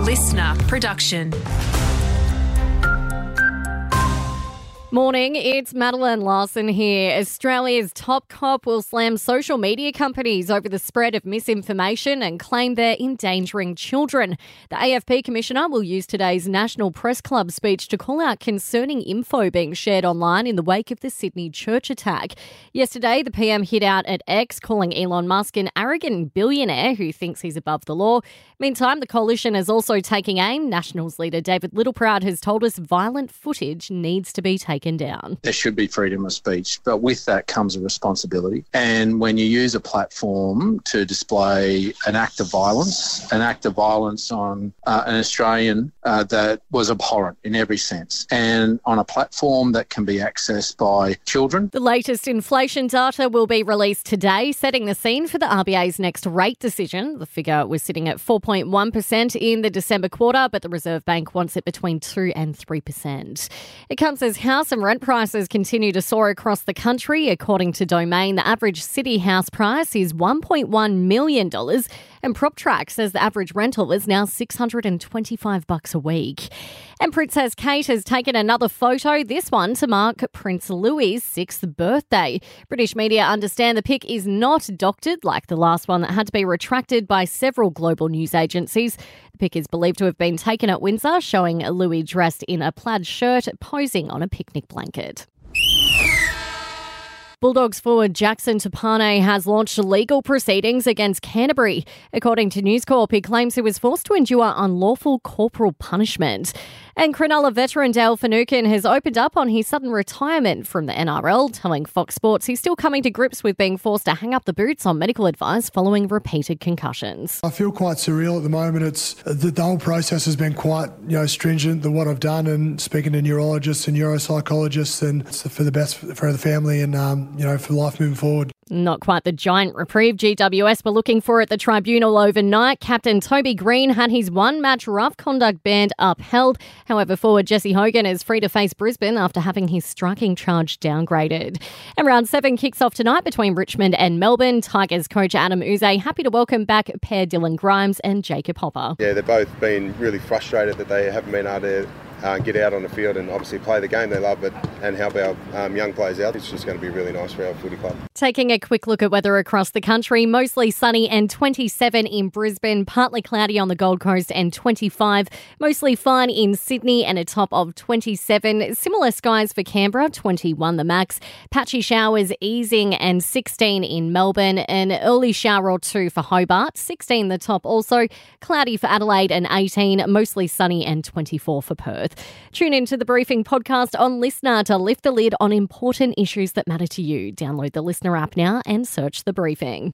listener production. Morning, it's Madeline Larson here. Australia's top cop will slam social media companies over the spread of misinformation and claim they're endangering children. The AFP Commissioner will use today's National Press Club speech to call out concerning info being shared online in the wake of the Sydney church attack. Yesterday, the PM hit out at X, calling Elon Musk an arrogant billionaire who thinks he's above the law. Meantime, the coalition is also taking aim. Nationals leader David Littleproud has told us violent footage needs to be taken down. There should be freedom of speech, but with that comes a responsibility. And when you use a platform to display an act of violence on an Australian that was abhorrent in every sense, and on a platform that can be accessed by children. The latest inflation data will be released today, setting the scene for the RBA's next rate decision. The figure was sitting at 4.1% in the December quarter, but the Reserve Bank wants it between 2 and 3%. It comes as house and rent prices continue to soar across the country. According to Domain, the average city house price is $1.1 million, and PropTrack says the average rental is now $625 a week. And Princess Kate has taken another photo, this one to mark Prince Louis' 6th birthday. British media understand the pic is not doctored like the last one that had to be retracted by several global news agencies. The pic is believed to have been taken at Windsor, showing Louis dressed in a plaid shirt posing on a picnic blanket. Bulldogs forward Jackson Tapane has launched legal proceedings against Canterbury. According to News Corp, he claims he was forced to endure unlawful corporal punishment. And Cronulla veteran Dale Finucane has opened up on his sudden retirement from the NRL, telling Fox Sports he's still coming to grips with being forced to hang up the boots on medical advice following repeated concussions. I feel quite surreal at the moment. It's the whole process has been quite stringent, what I've done, and speaking to neurologists and neuropsychologists, and it's for the best for the family and for life moving forward. Not quite the giant reprieve GWS were looking for at the tribunal overnight. Captain Toby Green had his one-match rough conduct ban upheld. However, forward Jesse Hogan is free to face Brisbane after having his striking charge downgraded. And round 7 kicks off tonight between Richmond and Melbourne. Tigers coach Adam Uze happy to welcome back pair Dylan Grimes and Jacob Hopper. Yeah, they've both been really frustrated that they haven't been able to get out on the field and obviously play the game they love, and help our young players out. It's just going to be really nice for our footy club. Taking a quick look at weather across the country, mostly sunny and 27 in Brisbane, partly cloudy on the Gold Coast and 25, mostly fine in Sydney and a top of 27. Similar skies for Canberra, 21 the max. Patchy showers easing and 16 in Melbourne. An early shower or two for Hobart, 16 the top also. Cloudy for Adelaide and 18, mostly sunny and 24 for Perth. Tune into the Briefing podcast on Listener to lift the lid on important issues that matter to you. Download the Listener app now and search The Briefing.